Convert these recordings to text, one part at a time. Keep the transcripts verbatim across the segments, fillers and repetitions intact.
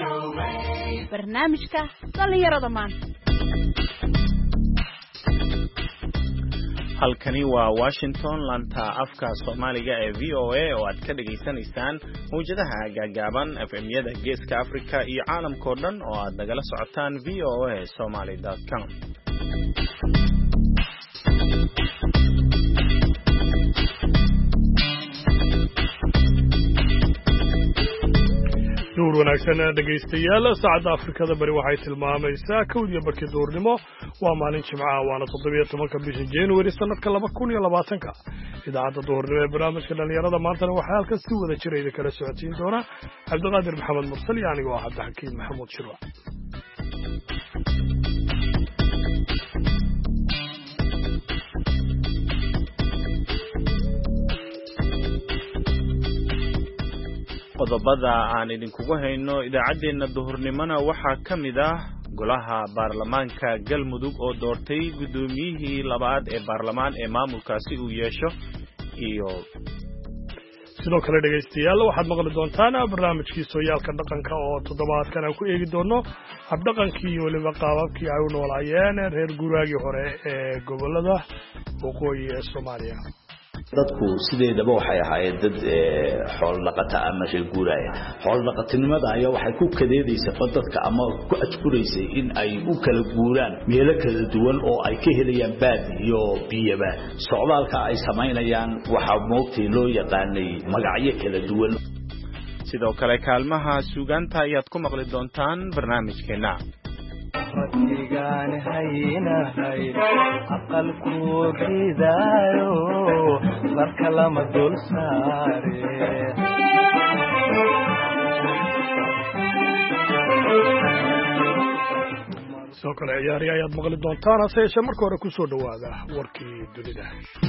barnaamijka dhalinyarada maanta. halkani waa Washington, lanta afka Soomaaliga ee V O A oo aad ka dhageysanaysaan mowjadaha gaagaaban F M-yada Geeska Afrika iyo caalamka oo dhan oo aad nagala socotaan v o a somali dot com. nuur wanaagsan dhageystayaal saacada Afrikada bari waxay tilmaamaysaa kowdiya barkii duurnimo waa maalin jimcaha waana toddoba iyo tobanka bisha January sanadka laba kun iyo labaatan idaacada duurnimo ee barnaamijka dhalinyarada maantana waxaa halkan si wada jira idin kala socotiin doona Cabdiqaadir Maxamed Mursal iyo aniga oo ah Xakiin Maxamuud Shirwa. qodobada aan idinkugu hayno idaacadeena duhurnimona waxaa ka mid ah golaha baarlamaanka Galmudug oo doortay gudoomiyihii labaad ee baarlamaan ee maamulkaasi uu yeesho iyo sidoo kale dhageystayaal waxaad maqli doontaan barnaamijkii sooyaalka dhaqanka oo toddobaadkan aan ku eegi doono habdhaqankii iyo waliba qaababkii ay u noolaayeen reer guuraagii hore ee gobolada waqooyi ee Soomaaliya. dadku sideedaba waxay ahaayeen dad xoolo dhaqata ama reer guuraaya xoolo dhaqatinimada ayaa waxay ku kadeedaysaa dadka ama ku ajkureysay in ay u kala guuraan meelo kala duwan oo ay ka helayaan baad iyo biyaba socdaalka ay sameynayaan waxa moogtay loo yaqaanay magacyo kala duwan. sidoo kale kaalmaha suugaanta ayaad ku maqli doontaan barnaamijkeena ratigaan haynahay aqalku ridaayo marka lama dul saare sidoo kale ciyaari ayaad maqli doontaan hase yeeshee marka hore kusoo dhawaada warkii dunida.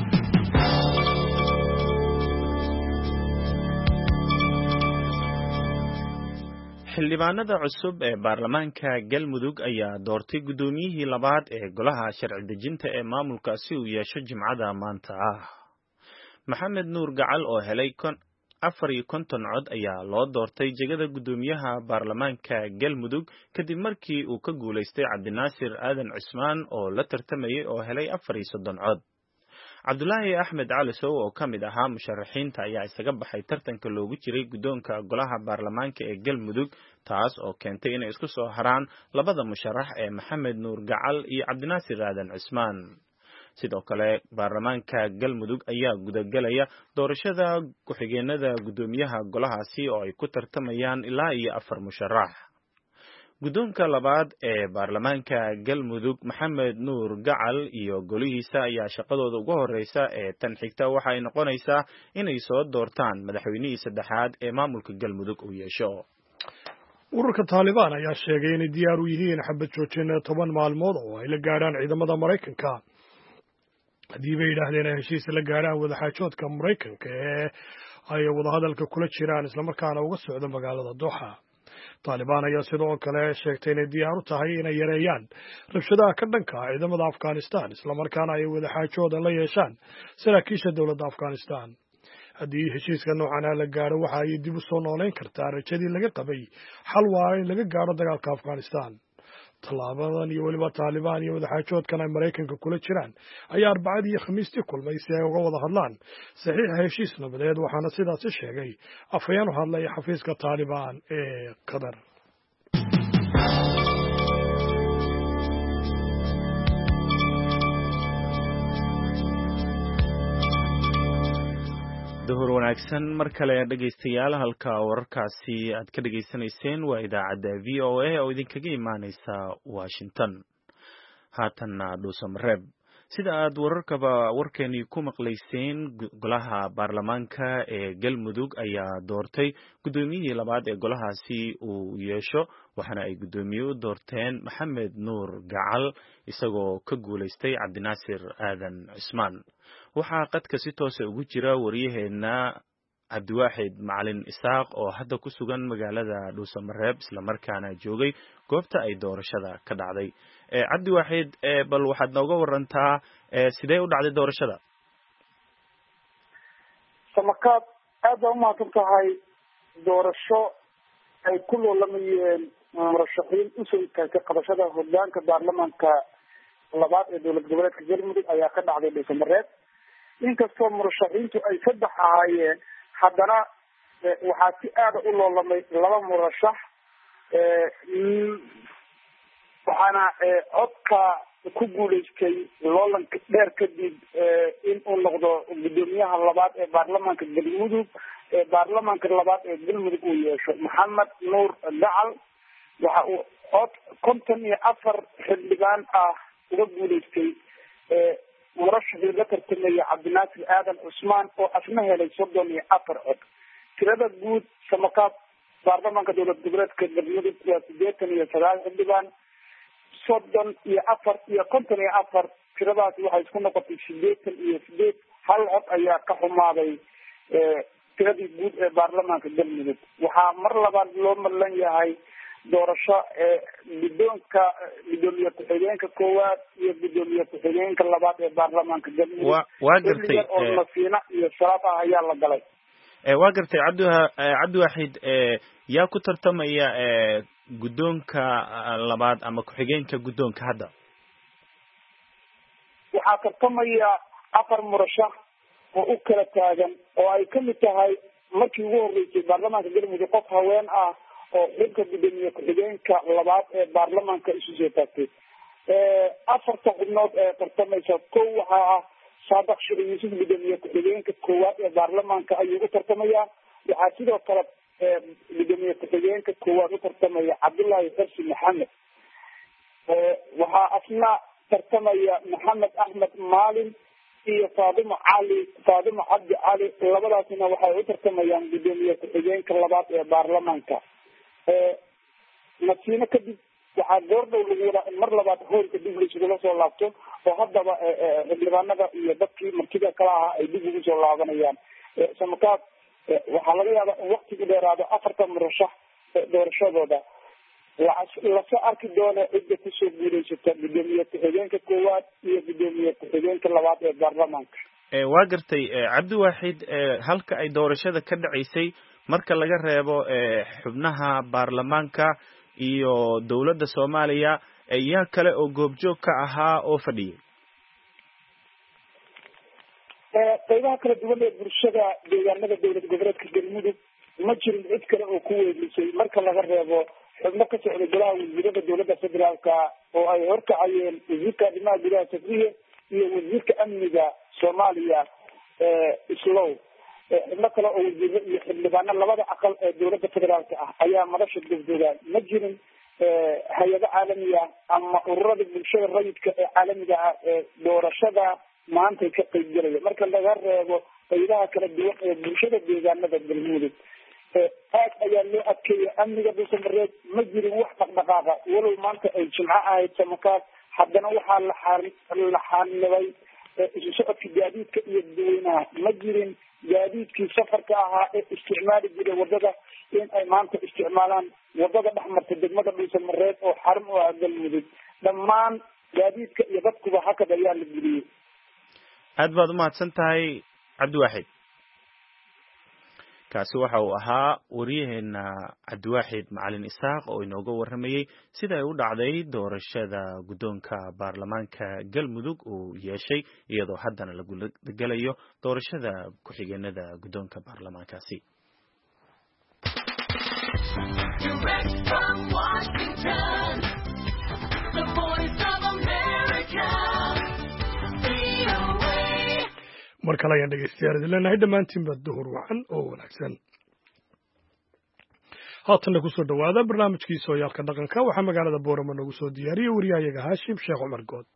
xildhibaanada cusub ee baarlamaanka Galmudug ayaa doortay gudoomiyihii labaad ee golaha sharci dejinta ee maamulkaasi uu yeesho Jimcada maanta ah. Maxamed Nuur Gacal oo helay afar iyo konton cod ayaa loo doortay jagada gudoomiyaha baarlamaanka Galmudug kadib markii uu ka guuleystay Cabdinaasir Aadan Cismaan oo la tartamayay oo helay afar iyo soddon cod. Cabdullaahi Axmed Cali Sow oo ka mid ahaa musharaxiinta ayaa isaga baxay tartanka loogu jiray gudoonka golaha baarlamaanka ee Galmudug taas oo keentay inay isku soo haraan labada musharax ee Maxamed Nuur Gacal iyo Cabdinaasir Aadan Cismaan. sidoo kale baarlamaanka Galmudug ayaa gudagalaya doorashada ku-xigeenada gudoomiyaha golahaasi oo ay ku tartamayaan ilaa iyo afar musharax. gudoonka labaad ee baarlamaanka Galmudug Maxamed Nuur Gacal iyo golihiisa ayaa shaqadooda ugu horeysa ee tan xigta waxa ay noqonaysaa inay soo doortaan madaxweynihii saddexaad ee maamulka Galmudug uu yeesho. ururka Taliban ayaa sheegay inay diyaar u yihiin xabad joojin toban maalmood oo ay la gaaraan ciidamada Mareykanka haddii bay yidhaahdeen heshiis la gaaraan wadaxaajoodka Mareykanka ee ay wadahadalka kula jiraan isla markaana uga socdo magaalada Doha. Taliban ayaa sidoo kale sheegtay inay diyaar u tahay inay yareeyaan rabshadaha ka dhanka ah ciidamada Afghanistan isla markaana ay wadaxaajooda la yeeshaan saraakiisha dowladda Afghanistan. haddii heshiiska noocan la gaaro waxa ay dib u soo nooleyn kartaa rajadii laga qabay xal waara in laga gaaro dagaalka Afghanistan. talaabadan iyo waliba Taliban iyo wadaxaajoodkan ay Mareykanka kula jiraan ayaa Arbacadii iyo Khamiistii kulmay si ay uga wada hadlaan saxiixa heshiis nabadeed waxaana sidaas sheegay afhayeen u hadlay xafiiska Taliban ee Qatar. duhur wanaagsan mar kale dhageystayaal halka wararkaasi aad ka dhageysanayseen waa idaacadda V O A oo idinkaga imaaneysa Washington. haatanna dhuusamareeb sida aad wararkaba warkeeni ku maqlayseen golaha baarlamaanka ee Galmudug ayaa doortay gudoomiyihii labaad ee golahaasi uu yeesho waxaana ay gudoomiye u doorteen Maxamed Nuur Gacal isagoo ka guuleystay Cabdinaasir Aadan Cismaan. waxaa qadka si toos ah ugu jira wariyaheena Cabdiwaaxid Macalin Isaaq oo hadda ku sugan magaalada Dhuusamareeb isla markaana joogay goobta ay doorashada ka dhacday. ee Cabdiwaaxid ee bal waxaad nooga warantaa ee sidee u dhacday doorashada? samakaad aad u mahadsan tahay doorasho ay ku loolamayeen murashaxiin usoo istaagtay qabashada hogaanka baarlamaanka labaad ee dowlad goboleedka galmudug ayaa ka dhacday dhuusamareeb. inkastoo murashaxiintu ay saddex ahaayeen, haddana waxaa si aada u loolamay laba murashax, waxaana codka ku guuleystay loolanka dheer kadib in uu noqdo gudoomiyaha labaad ee baarlamaanka galmudug ee baarlamaanka labaad ee galmudug uu yeesho maxamed nuur gacal. waxa uu cod konton iyo afar xildhibaan ah uga guuleystay murashaxii la tartamaya cabdinaasir aadan cusmaan oo asna helay soddon iyo afar cod. tirada guud samakaab baarlamaanka dowlad goboleedka galmudug waa sideetan iyo sagaal xildhibaan, soddon iyo afar iyo konton iyo afar. tiradaasi waxay isku noqotay sideetan iyo sideed. hal cod ayaa ka xumaaday tiradii guud ee baarlamaanka galmudug. waxaa mar labaad loo madlan yahay doorasho guddoonka gudoomiye ku-xigeenka koowaad iyo gudoomiye ku-xigeenka labaad ee baarlamaanka galmudug. waa gartay oo nasiina iyo salaad ah ayaa la galay. waa gartay cabdi cabdiwaxid, yaa ku tartamaya guddoonka labaad ama ku-xigeenka guddoonka hadda? waxaa tartamaya afar murashax oo u kala taagan, oo ay kamid tahay markii ugu horeysay baarlamaanka galmudug qof haween ah oo xilka gudoomiye ku-xigeenka labaad ee baarlamaanka isu soo taagtay. afarta xubnood ee tartamaysa, kow waxaa ah saadax shir yuusuf, gudoomiye ku-xigeenka koowaad ee baarlamaanka ayuu u tartamayaa. waxaa sidoo kale gudoomiye ku-xigeenka koowaad u tartamaya cabdullaahi xirsi maxamed. waxaa asna tartamaya maxamed axmed maalin iyo faadimo cali faadimo cabdi cali. labadaasina waxay u tartamayaan gudoomiye ku-xigeenka labaad ee baarlamaanka. nasiino kadib waxaa goordhow lagu wadaa in mar labaad hoolka dib laisugula soo laabto, oo haddaba xildhibaanada iyo dadkii martida kala ahaa ay dib ugu soo laabanayaan. samakaab waxaa laga yaabaa in waktigu dheeraado afartan murashax doorashadooda. lasoo arki doona cidda kusoo guuleysata gudoomiye ku-xigeenka koowaad iyo gudoomiye ku-xigeenka labaad ee baarlamaanka. waa gartay cabdiwaxid, halka ay doorashada ka dhaceysay marka laga reebo xubnaha baarlamaanka iyo dowladda soomaaliya, yaa kale oo goobjoog ka ahaa oo fadhiyay? qeybaha kala duwan ee bulshada deegaanada dowlad goboleedka galmudug ma jirin cid kale oo ku weelisay marka laga reebo xubno ka socday golaha wasiirada dowladda federaalka oo ay horkacayeen wasiirka arrimaha gudaha safriye iyo wasiirka amniga soomaaliya islow. xubno kale oo wasiiro iyo xildhibaano labada aqal ee dowladda federaalka ah ayaa madasha goobjoogaan. ma jirin hay-ado caalamiya ama ururada bulshada rayidka ee caalamiga ah ee doorashada maantay ka qeyb galaya marka laga reebo qeybaha kala duwan ee bulshada deegaanada galmudug. aad ayaa loo adkeeyay amniga dhuusamareeb. ma jirin wax dhaqdhaqaaqa walow maanta ay jimco ahayd samakaab, haddana waxaa la xanibay isu socodka gaadiidka iyo dadweynaha. ma jirin gaadiidkii safarka ahaa ee isticmaali jiray wadada in ay maanta isticmaalaan wadada dhexmarta degmada dhuusamareeb oo xarun u ah galmudug. dhammaan gaadiidka iyo dadkuba hakad ayaa la geliyey. aad baad umahadsan tahay cabdiwaxid. kaasi waxa uu ahaa wariyaheena cabdiwaxid macalin isaaq oo inooga waramayey sida ay u dhacday doorashada guddoonka baarlamaanka galmudug uu yeeshay, iyadoo haddana lagu gelayo doorashada ku-xigeenada guddoonka baarlamaankaasi. mar kale ayaan dhegeystayaal idin leenahay dhammaantiinba duhur wacan oo wanaagsan. haatanna kusoo dhawaada barnaamijkii sooyaalka dhaqanka. waxaa magaalada boorama noogu soo diyaariyey wariyahayaga haashim sheekh cumar good.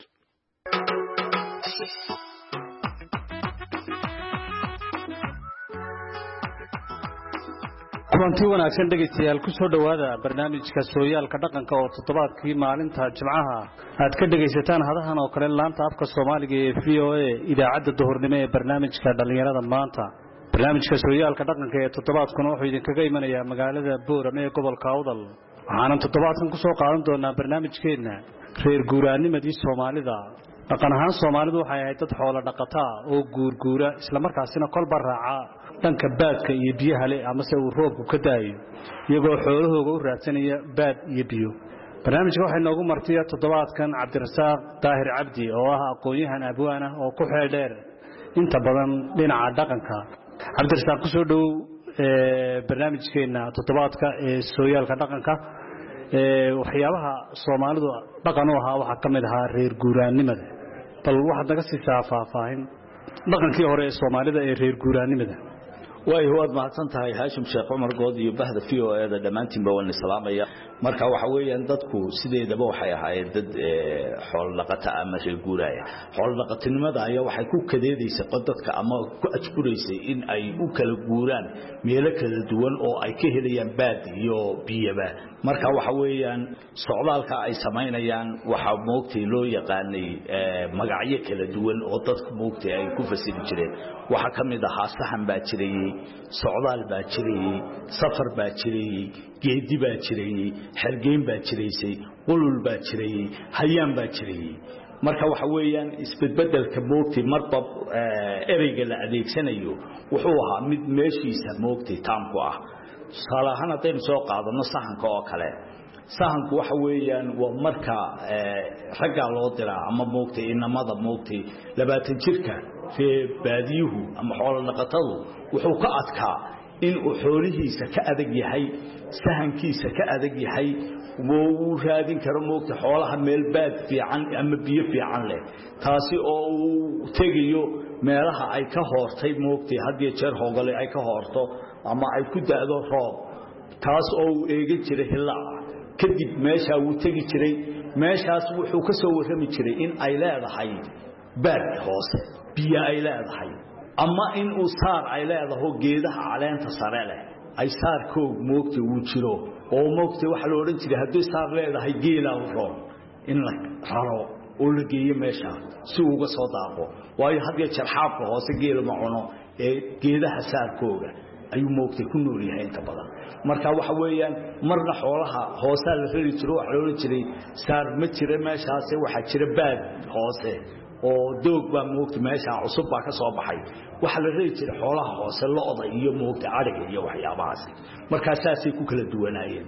kulanti wanaagsan dhegaystayaal ku soo dhowaada barnaamijka sooyaalka dhaqanka oo toddobaadkii maalinta jimcaha aad ka dhegaysataan hadahan oo kale laanta afka soomaaliga ee v o a idaacadda duhurnimo ee barnaamijka dhallinyarada maanta. barnaamijka sooyaalka dhaqanka ee toddobaadkuna wuxuu idinkaga imanayaa magaalada boorame ee gobolka awdal. waxaanan toddobaadkan ku soo qaadan doonaa barnaamijkeenna reer guuraanimadii soomaalida. dhaqan ahaan soomaalidu waxay ahayd dad xoolo dhaqataa oo guurguura islamarkaasina kolba raaca dhanka baadka iyo biyaha leh ama se uu roobku ka daayo iyagoo xoolahooga u raadsanaya baad iyo biyo barnaamijka waxay noogu martiya toddobaadkan cabdirasaaq daahir cabdi oo ah aqoon-yahan abwaan ah oo ku xeel dheer inta badan dhinaca dhaqanka cabdirasaaq ku soo dhow barnaamijkeena toddobaadka ee sooyaalka dhaqanka waxyaabaha Soomaalidu dhaqan u ahaa waxa kamid ahaa reer guuraanimada bal waxa naga siisaa faahfaahin dhaqankii hore ee Soomaalida ee reer guuraanimada way huwad mahadsan tahay Haashim Sheekh Umar Good iyo bahda V O A da dhamaantiin baa wada salaamaya marka waxa weeyaan dadku sideedaba waxay ahaayeen dad xoolo dhaqata ama reer guuraaya xoolo dhaqatinimada ayaa waxay ku kadeedaysa qodadka ama ku ajkureysay in ay u kala guuraan meelo kala duwan oo ay ka helayaan baad iyo biyaba marka waxa weeyaan socdaalka ay sameynayaan waxa moogtay loo yaqaanay magacyo kala duwan oo dadku moogtay ay ku fasiri jireen waxa kamid ah saxan baa jiray socdaal baa jiray safar baa jiray geedi baa jiray xergeyn baa jiraysay qulul baa jiray hayaan baa jiray marka waxa weeyaan isbedbedelka moogtay marba ereyga la adeegsanayo wuxuu ahaa mid meeshiisa moogtay taamku ah salaahana teen soo qaadano sahanka oo kale sahanku waxa weeyaan waa marka ragga loo diraa ama moogtay inamada moogtay labaatan jirka ee baadiyuhu ama xoolo dhaqatadu wuxuu ka adkaa in uu xoolihiisa ka adag yahay sahankiisa ka adag yahay wuu raadin karo moogtay xoolaha meel baad fiican ama biyo fiican leh taasi oo uu tegayo meelaha ay ka hoortay moogtay hadii jeer hoogale ay ka hoorto ama ay ku daado roob taas oo uu eegi jiray hilaa kadib meesha uu tagi jiray meeshaas wuxuu ka soo warrami jiray in ay leedahay baad hoose biyo ay leedahay ama in uu saar ay leedahay geedaha caleenta sare leh ay saarkoog moogtay uu jiro oo moogtay waxa la oran jiray haddii saar leedahay geela u roob in la raro oo la geeyo meesha si uu uga soo daaqo waayo hadii jarxaabka hoose geela ma cuno ee geedaha saarkooga ayuu moogtay ku nool yahay inta badan marka waxa weeyaan marna xoolaha hoose la rari jiro waxa la oran jiray saar ma jira meeshaas waxa jira baad hoose oo doog baa moogtay meesha cusub baa ka soo baxay waxa la rari jiray xoolaha hoose lo'da iyo moogtay ariga iyo waxyaabahaas marka saasay ku kala duwanaayeen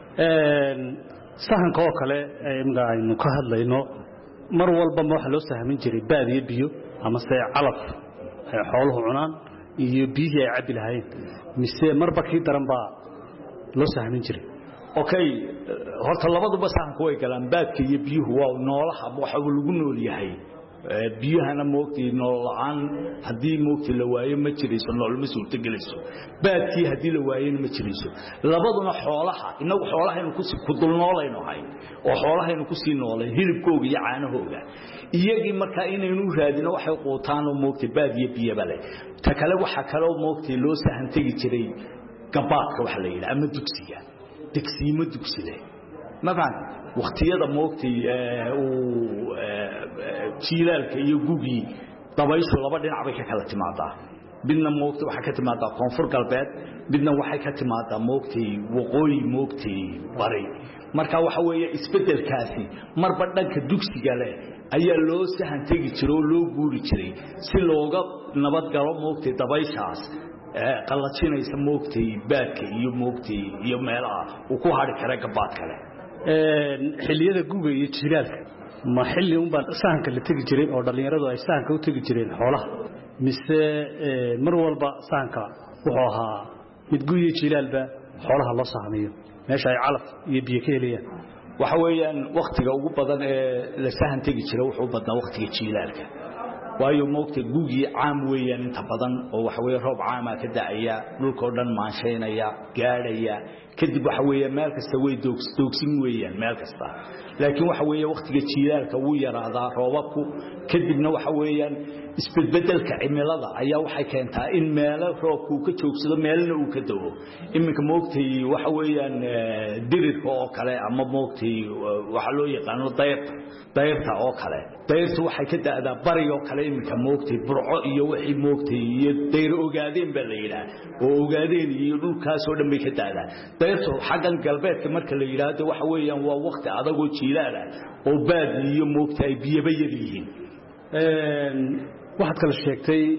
een sahanka oo kale imga aynu ka hadlayno mar walba waxa loo sahmin jiray baad iyo biyo ama say calaf ay xooluhu cunaan iyo biyo ay cabi lahayn mise marba kii daran baa loo sahmin jiray okay horta labaduba sahanku way galaan baadka iyo biyuhu waa noolaha waxa lagu nool yahay biyahana moogtay noolaan hadii moogtay la waayo ma jirayso nool ma suurta galayso baadkii hadii la waayeen ma jirayso labaduna xoolaha inagu xoolahaynu ku ku dul noolayno hay oo xoolahaynu ku sii noolay hilibkooga iyo caanahooga iyagii marka inaynu raadino waxay qootaan oo moogtay baad iyo biyo bale ta kale waxa kale oo moogtay loo sahan tagi jiray gabaadka waxa la yiraahdo ama dugsiga dugsiimo dugsiga مثلا waqtiyada moogtay uu jiilaalka iyo gugi dabayshu laba dhinac bay ka kala timaadaa midna moogtay waxa ka timaadaa koonfur galbeed midna waxa ka timaadaa moogtay waqooyi moogtay bari marka waxa weeye isbedelkaasi marba dhanka dugsiga leh ayaa loo sahan tagi jiray oo loo guuri jiray si looga nabad galo moogtay dabayshaas qalajinaysa moogtay baadka iyo moogtay iyo meelaha uu ku hari kara gabaad kale xilliyada guga iyo jiilaalka ma xilli un baan sahanka la tagi jiray oo dhalinyaradu ay sahanka u tagi jireen xoolaha mise mar walba sahanka wuxuu ahaa mid guga iyo jiilaalba xoolaha loo sahamiyo meesha ay calaf iyo biyo ka helayaan waxa weeyaan waqtiga ugu badan ee la sahan tagi jiray wuxuu badnaa waqtiga jiilaalka waayo moogtay gugi caam weeyaan inta badan oo waxa weey roob caam ah ka daaya dhulka dhan maansheynaya gaadhaya kadib waxa weey meel kasta way doogsin weeyaan meel kasta laakiin waxa weey waqtiga jiilaalka uu yaraadaa roobabku kadibna waxa weeyaan isbedbedelka cimilada ayaa waxay keentaa in meel roobku ka joogsado meelna uu ka dawo iminka moogtay waxa weeyaan dirirka oo kale ama moogtay waxa loo yaqaan dayrta dayrta oo kale dayrtu waxay ka daadaa bari oo kale iminka moogtay burco iyo wixii moogtay iyo dayr ogaadeen baa la yiraahdaa oo ogaadeen iyo dhulkaas oo dhan bay ka daadaa dayrtu xaggan galbeedka marka la yiraahdo waxa weeyaan waa waqti adag oo jiilaal ah oo baad iyo moogtay biyaba yar yihiin een waxaad kala sheegtay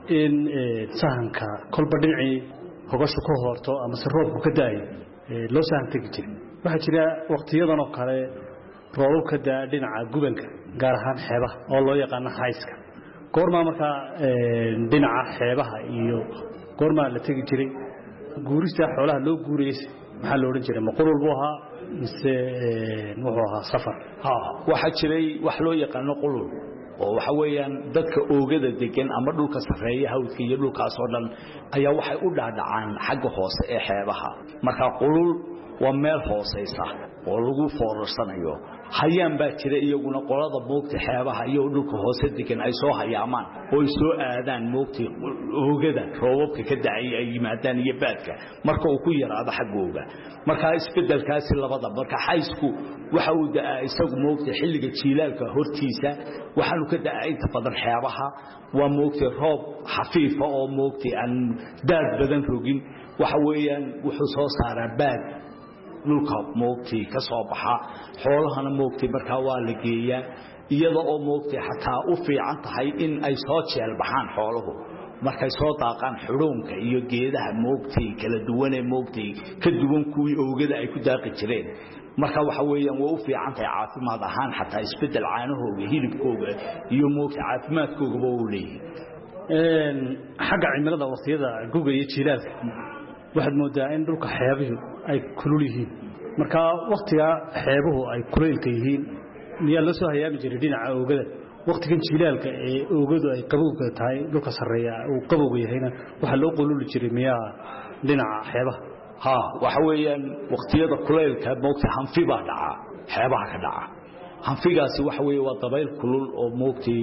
in sahanka kolba dhinacii hogashu ka hoorto ama si roobku ka daayo loo sahan tegi jiray waxaa jira waqtiyadan oo kale roobab ka daa dhinaca gubanka gaar ahaan xeebaha oo loo yaqaano hayska goormaa markaa dhinaca xeebaha iyo goormaa la tegi jiray guurista xoolaha loo guurayay maxaa la odhan jiray ma qurul buu ahaa mise wuxuu ahaa safar waxaa jiray wax loo yaqaano qulul oo waxa weeyaan dadka oogada degan ama dhulka sareeya hawdka iyo dhulkaas oo dhan ayaa waxay u dhaadhacaan xagga hoose ee xeebaha marka qulul waa meel hooseysa oo lagu foorarsanayo hayaan baa jira iyaguna qolada moogta xeebaha iyo dhulka hoose degan ay soo hayaamaan oo soo aadaan moogta oogada roobabka ka dhacay ay yimaadaan iyo baadka marka uu ku yaraado xaggooga marka isbedelkaasi labada marka haysku waxa uu daa isagu moogta xilliga jiilaalka hortiisa waxaanu ka daa inta badan xeebaha waa moogta roob xafiifa oo moogta aan daad badan rogin waxa weeyaan wuxuu soo saaraa baad dhulka moogtii ka soo baxa xoolahana moogtii markaa waa la geeyaa iyada oo moogtii xataa u fiican tahay in ay soo jeel baxaan xooluhu markay soo daaqaan xuruunka iyo geedaha moogtii kala duwan ee moogtii ka duwan kuwii oogada ay ku daaqi jireen marka waxa weeyaan waa u fiican tahay caafimaad ahaan xataa isbedel caanahooga hilibkooga iyo moogtii caafimaadkoogaba uu leeyahay xagga cimilada waqtiyada guga iyo jiilaalka waxaad moodaa in dhulka xeebuhu ay kulul yihiin marka waqtiga xeebuhu ay kuleylka yihiin miyaa la soo hayaami jiray dhinaca oogada waqtigan jiilaalka ee oogadu ay qabowga tahay dhulka sareeya uu qabowga yahayna waxa loo qululi jiray miyaa dhinaca xeebaha ha waxa weeyaan waqtiyada kuleylka moogta hanfi baa dhaca xeebaha ka dhaca hanfigaasi waxa weeye waa dabayl kulul oo moogtay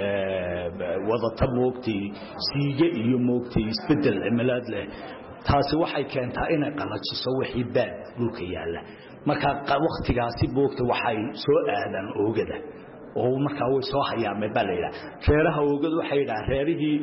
wadata moogtay siiga iyo moogtay isbedel cimilad leh taasi waxay keentaa inay qalajiso wixii baad dhulka yaala marka waqtigaasi boogta waxay soo aadaan oogada oo marka way soo hayaamay baleeyda reeraha oogada waxay yiraahdaan reerihii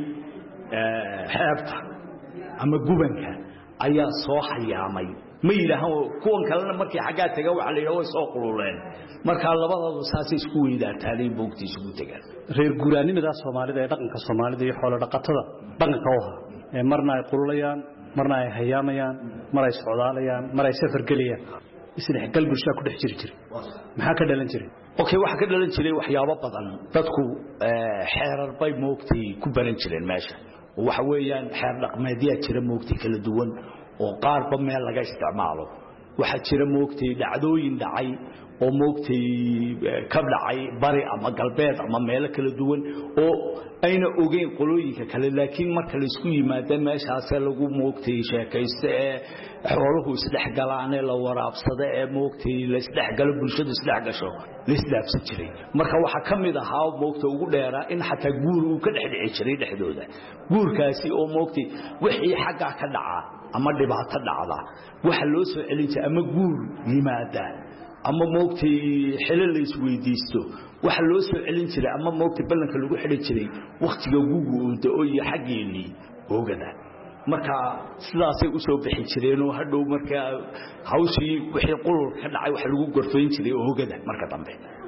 xeebta ama gubanka ayaa soo hayaamay ma yiraahdaan kuwan kalena markii xagaa taga waxa la yiraahdo way soo qululeen marka labadoodu saasi isku weydaataan boogtii isku tagaan reer guuraanimada Soomaalida ee dhaqanka Soomaalida iyo xoolo dhaqatada dhaqanka oo ah marna ay qululayaan marna ay hayaamayaan mar ay socdaalayaan mar ay safar galiyaan isla gal bulshada ku dhex jiri jiray maxaa ka dhalan jiray okay waxa ka dhalan jiray waxyaabo badan dadku xeerar bay moogtay ku baran jireen meesha waxa weeyaan xeer dhaqameedyo jira moogtay kala duwan oo qaarba meel laga isticmaalo waxa jira moogtay dhacdooyin dhacay oo moogtay ka dhacay bari ama galbeed ama meel kala duwan oo ayna ogeyn qolooyinka kale laakiin marka la isku yimaado meeshaas lagu moogtay sheekaysta ee xooluhu isdhex galaan ee la waraabsada ee moogtay la isdhex galo bulshada isdhex gasho la isdaabsan jiray marka waxa kamid ahaa moogtay ugu dheera in xataa guur uu ka dhex dhici jiray dhexdooda guurkaasi oo moogtay wixii xagga ka dhaca ama dhibaato dhacda waxa loo soo celin jiray ama guur yimaada ama moogtay xilal la isweydiisto waxa loo soo celin jiray ama moogtay ballanka lagu xidhi jiray waqtiga guugu oo iyo xageeni oogada marka sidaasay u soo bixi jireen oo hadhow marka hawshii wixii qulul ka dhacay waxa lagu gorfayn jiray oogada marka dambe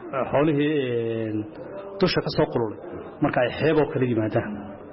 xoolihii dusha ka soo qululay marka ay xeebo kala yimaadaan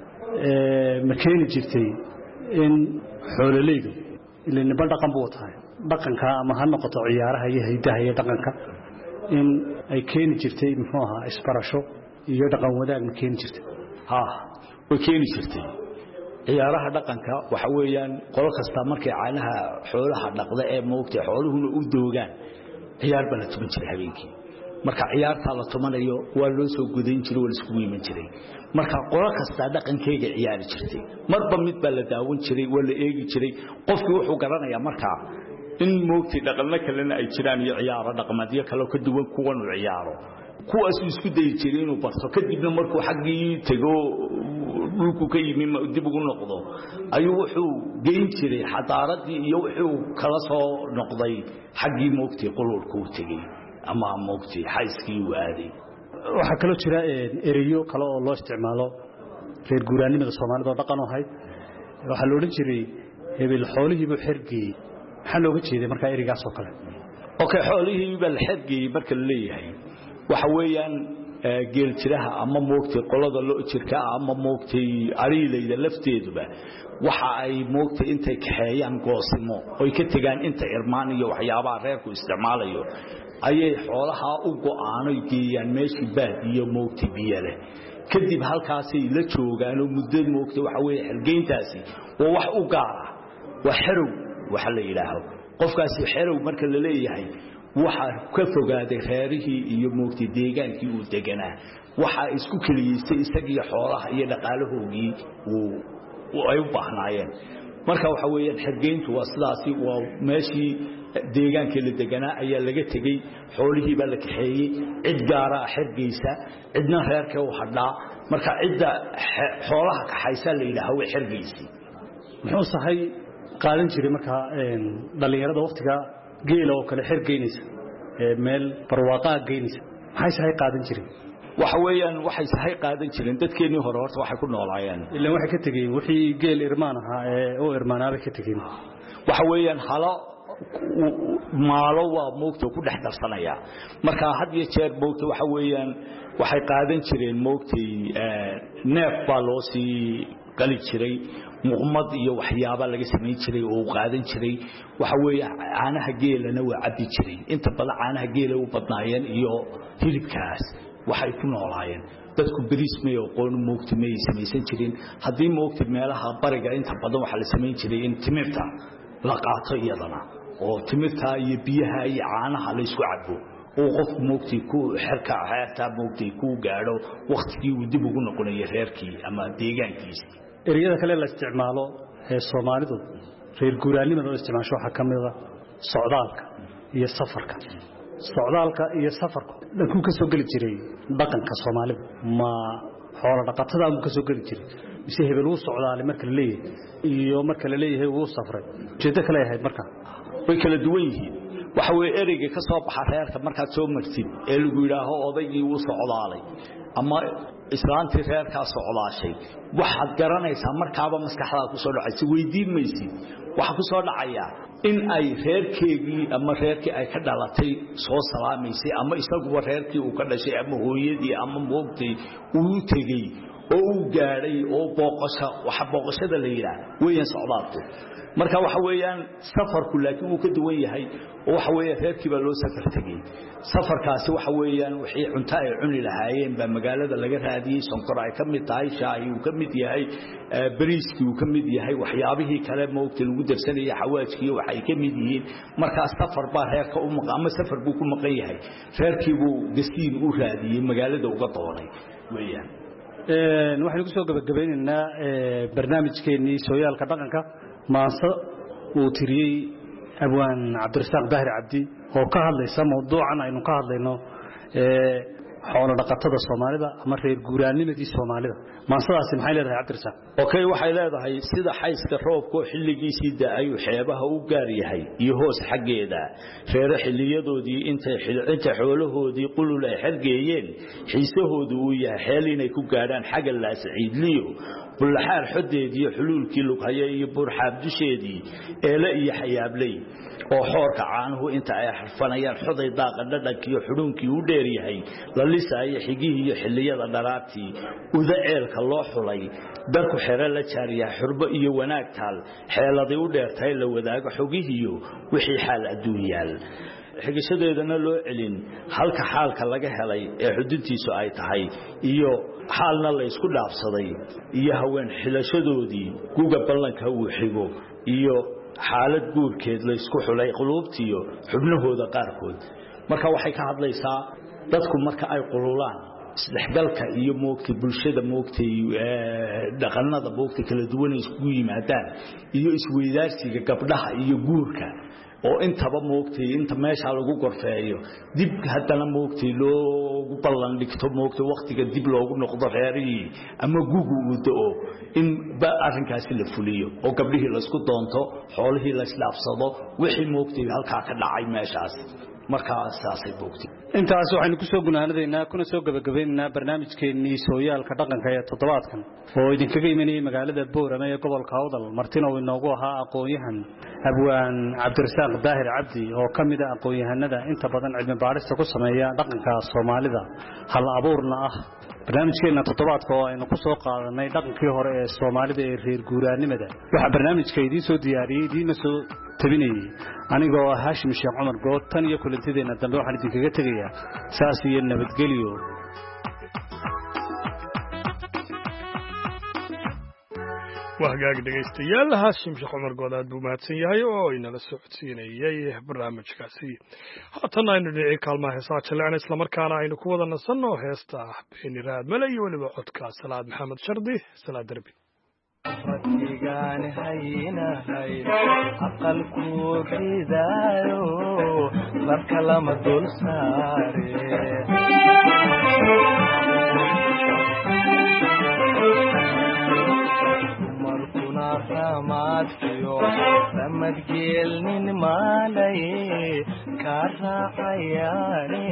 ee ma keeni jirtay in xoolalaydu ilaa nibal dhaqan buu tahay dhaqanka ama ha noqoto ciyaaraha iyo hay'adaha iyo dhaqanka in ay keeni jirtay muxuu ahaa isbarasho iyo dhaqan wadaag ma keeni jirtay ha way keeni jirtay ciyaaraha dhaqanka waxa weeyaan qolo kasta markay caanaha xoolaha dhaqda ee moogtay xooluhuna u doogaan ciyaar bala tuman jiray habeenkii marka ciyaarta la tumanayo waa loo soo gudayn jiray wala isku yiman jiray marka qolo kasta dhaqankeega ciyaari jirtay marba mid baa la daawan jiray wala eegi jiray qofkii wuxuu garanayaa marka in moogtay dhaqanna kalena ay jiraan iyo ciyaaro dhaqameedyo kale ka duwan kuwan uu ciyaaro kuwaas isku day jiray inuu barto kadibna markuu xaqii tago dhulku ka yimi dib ugu noqdo ayuu wuxuu geyn jiray xadaaradii iyo wuxuu kala soo noqday xaqii moogtay qululku u tagay ama moogtay xayskii u aaday waxa kale jira ereyo kale oo loo isticmaalo reer guuraanimada Soomaalida oo dhaqan u ahayd waxa la oran jiray hebel xoolihiiba xirgii waxa looga jeeday marka erigaas oo kale okay xoolihiiba la xirgii marka la leeyahay waxa weeyaan geel jiraha ama moogtay qolada loo jirka ama moogtay ariilayda lafteeduba waxa ay moogtay intay kaxeeyaan goosimo oo ka tagaan inta irmaan iyo waxyaabaha reerku isticmaalayo ayay xoolaha u go'aanay geeyaan meeshii baad iyo moogtay biyale kadib halkaasay la joogaan oo muddo moogtay waxa weeye xilgeyntaasi oo wax u gaar ah waa xerow waxa la yiraahdo qofkaasi xerow marka la leeyahay waxa ka fogaaday reerihii iyo moogtay deegaankii uu deganaa waxa isku kaliyeystay isaga xoolaha iyo dhaqaalahoogii uu ay u baahnaayeen marka waxa weeyaan xirgeyntu waa sidaasi waa meeshii deegaanka la deganaa ayaa laga tagay xoolihii baa la kaxeeyay cid gaar ah xirgeysa cidna reerka u hadhaa marka cidda xoolaha ka xaysa la yiraahdo way xirgeysay muxuu sahay qaadan jiray marka dhalinyarada waqtiga geela oo kale xirgeynaysa meel barwaaqo geynaysa maxay sahay qaadan jiray waxa weeyaan waxay sahay qaadan jireen dadkeenii hore horta waxay ku noolaayeen ilaa waxay ka tageen wixii geel irmaan ahaa ee oo irmaanaaba ka tageen waxa weeyaan halo maalo waa moogta ku dhex darsanaya marka had iyo jeer moogta waxa weeyaan waxay qaadan jireen moogtay neef baa loo sii qali jiray muqmad iyo waxyaabo laga sameeyay jiray oo qaadan jiray waxa weeye caanaha geelana waa cabbi jiray inta badan caanaha geela u badnaayeen iyo hilibkaas waxay ku noolaayeen dadku bariis may aqoon moogtay may sameeysan jireen hadii moogtay meelaha bariga inta badan waxa la sameeyay jiray in timirta la qaato iyadana oo timirta iyo biyaha iyo caanaha la isku cabbo oo qof moogtay ku xirka xeerta moogtay ku gaaro waqtigii uu dib ugu noqonayo reerkii ama deegaankiisa eriyada kale la isticmaalo ee Soomaalidu reer guuraanimada oo isticmaasho waxa kamid ah socdaalka iyo safarka socdaalka iyo safarku dadku ka soo gali jiray dhaqanka Soomaalida ma xoolo dhaqatada uu ka soo gali jiray mise hebel uu socdaalay marka la leeyahay iyo marka la leeyahay uu safray jeedo kale ahayd marka way kala duwan yihiin waxa way ereyga ka soo baxa reerka marka soo martid ee lagu yiraahdo odaygii uu socdaalay ama islaantii reerka socdaashay waxaad garanaysaa markaaba maskaxdaada ku soo dhacay weydiin maysid waxa ku soo dhacaya in ay reerkeegii ama reerkii ay ka dhalatay soo salaamaysay ama isagu reerkii uu ka dhashay ama hooyadii ama moogtay uu tagay oo uu gaaray oo booqasho waxa booqashada la yiraahdo weeyaan socdaalku marka waxa weeyaan safarku laakiin uu ka duwan yahay oo waxa weeye reerkii baa loo safar tagay safarkaasi waxa weeyaan wixii cunto ay cuni lahaayeen ba magaalada laga raadiyay sonkor ay ka mid tahay shaahi uu ka mid yahay bariiskii uu ka mid yahay waxyaabihii kale moogtay lagu darsanayay xawaajkii waxay ka mid yihiin marka safar baa reerka u maqan ama safar buu ku maqan yahay reerkii buu gasiin u raadiyay magaalada uga doonay weeyaan een waxaan ku soo gabagabaynaynaa barnaamijkeennii sooyaalka dhaqanka maanta uu tiriyay abwaan Cabdirasaaq Daahir Cabdi oo ka hadlaysa mowduucan aynu ka hadlayno ee xoolo dhaqatada Soomaalida ama reer guuraanimadii Soomaalida maasadaasi maxay leedahay Cabdirasaaq okay waxay leedahay sida xayska roobka xilligiisii daay xeebaha u gaar yahay iyo hoos xageeda reer xilliyadoodii intay xilcinta xoolahoodii qulul ay xargeeyeen xiisahoodu uu yahay xeel inay ku gaaraan xaga la saciidliyo bulaxaar xodeedii xuluulkii lughaya iyo burxaab dusheedii eela iyo xayaablay oo xoorka caanuhu inta ay xarfanayaan xoday daaqa dhadhankiyo xudhunkii u dheer yahay la lisaayo xigihii iyo xilliyada dharaartii uda ceelka loo xulay darku xere la jaariya xurbo iyo wanaag taal xeeladii u dheertay la wadaago xogihiyo wixii xaal adduunyaal xigishadeedana loo celin halka xaalka laga helay ee xuduntiisu ay tahay iyo xaalna la isku dhaafsaday iyo haween xilashadoodii guga ballanka uu xigo iyo xaalad guurkeed la isku xulay qulubtiyo xubnahooda qaarkood marka waxay ka hadlaysaa dadku marka ay qululaan isdhexgalka iyo moogtay bulshada moogtay dhaqanada moogtay kala duwan isku yimaadaan iyo isweydaarsiga gabdhaha iyo guurka oo intaba moogtay inta meesha lagu gorfeeyo dib hadana moogtay loogu ballan dhigto moogtay waqtiga dib loogu noqdo reerii ama gugu uu doo in ba arrinkaasi la fuliyo oo gabdhihii la isku doonto xoolihii la islaafsado wixii moogtay halka ka dhacay meeshaas markaas saasay moogtay intaas waxaynu ku soo gunaanadeynaa kuna soo gabagabeynaa barnaamijkeennii sooyaalka dhaqanka ee toddobaadkan oo idinkaga imanayay magaalada Boorama ee gobolka Awdal martina uu inoogu ahaa aqoon-yahan abwaan Cabdirasaaq Daahir Cabdi oo ka mid ah aqoon-yahanada inta badan cilmi baarista ku sameeya dhaqanka Soomaalida hal abuurna ah barnaamijkeena toddobaadka oo aynu ku soo qaadanay dhaqankii hore ee Soomaalida ee reer guuraanimada waxa barnaamijka idin soo diyaariyay idin soo tabinayay anigoo ah Haashim Sheekh Cumar Good tan iyo kulantideena dambe waxaan idinkaga tagayaa saas iyo nabadgelyo wahagaag dhegeystayaal Haashim Sheekh Cumar Good aad buu mahadsan yahay oo inala socodsiinayay barnaamijkaasi haatan aynu dhinaca kaalmaha heesaa jaleecna isla markaana aynu ku wada nasanno heesta Beeni Raad Male iyo waliba codka Salaad Maxamed Shardi Salaad Darbi ratigaan haynahay aqalku ridaayo marka lama dul saare markuna ramaadkiyo ramadgeelnin maalay ka raacayaane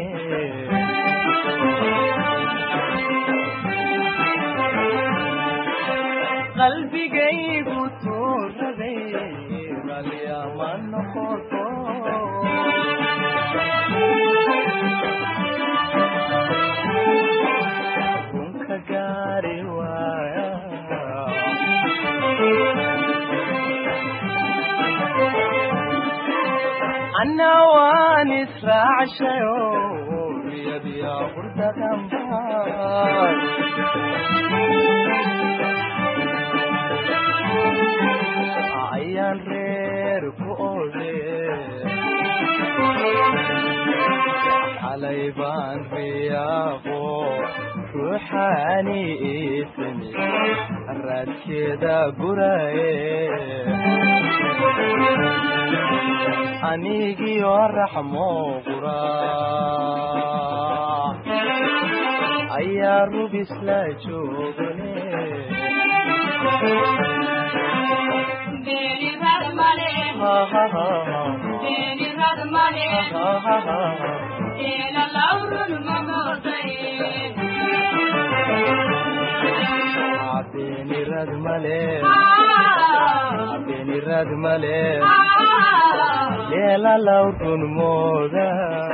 qalbigaygu tuuraday qalyama noqoto runka gaari waaya anna waan israacshayo riyadiya hurdaqanbaa ayaan reer ku oode xalay baan riyaaqo ruuxaani ismi raadkeeda guraye anigiyo raxmo qura ayaa rubis la joogane Beeni Raad Male, ha ha ha ha. Beeni Raad Male, ha ha ha ha. Ela laurun mamoday. Beeni Raad Male, Beeni Raad Male. Ela laurun moda.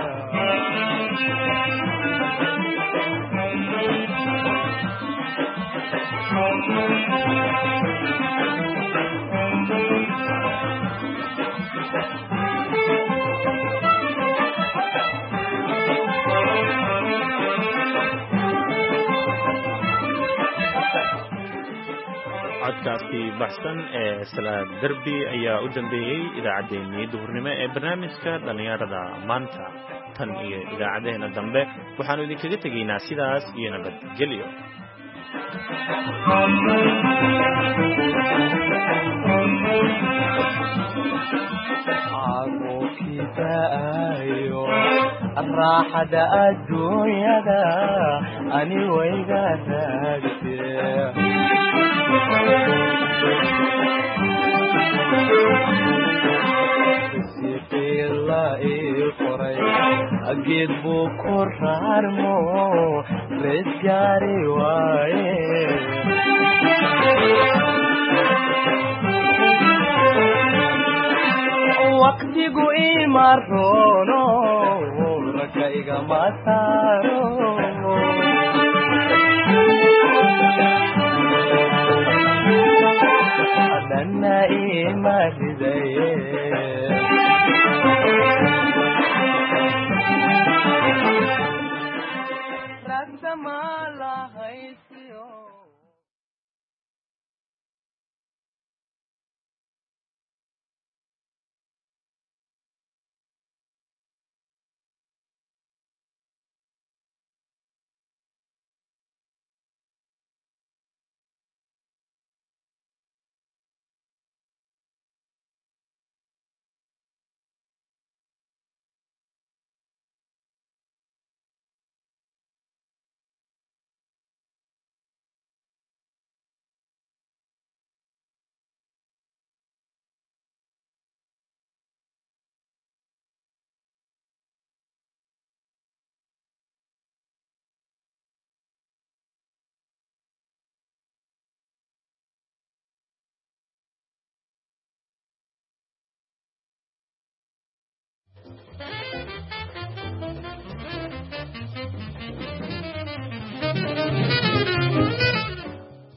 codkaasi baxsan ee Salaad Darbi ayaa u dambeeyay idaacadeennii duhurnimo ee barnaamijka dhalinyarada maanta tan iyo idaacadeena dambe waxaanu idinkaga tegaynaa sidaas iyo nabadgelyo ayo raaxada adduunyada ani wayga raagtee siqila ii qoray geed buu ku raarmo rees gaari waaye waqtigu ima roono ragga igama saaro dhanna ima ridaye ragdama